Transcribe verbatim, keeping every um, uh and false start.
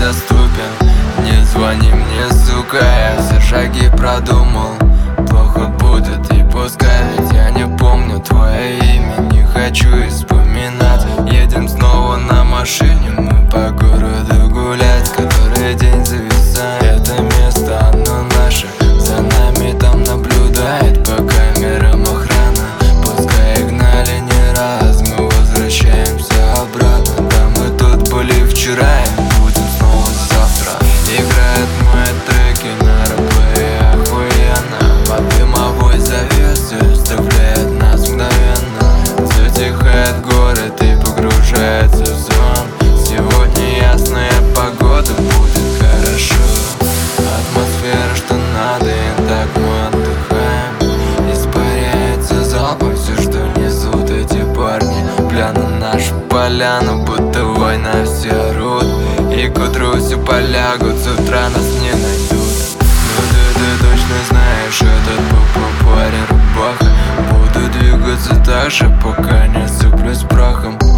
недоступен. Не звони мне, сука, я все шаги продумал. Плохо будет и пускай, ведь я не помню твое имя. Не хочу и вспоминать. Едем снова на машине мы по городу гулять. Который день зависает, это место, оно наше. За нами там наблюдает по камерам охрана. Пускай и гнали не раз, мы возвращаемся обратно. Да мы тут были вчера и будем снова завтра. Играют мои треки на реплее охуенно. Под дымовой завесой оставляет нас мгновенно. Затихает город и погружается в сон. Сегодня ясная погода, будет хорошо. Атмосфера, что надо, и так мы отдыхаем. Испаряется залпом все, что несут эти парни. Бля, на нашу поляну, будто война, все орут. И к утру все полягут, с утра нас не найдут. Но ты, ты точно знаешь, этот по паре рубаха. Буду двигаться так же, пока не сыплюсь прахом.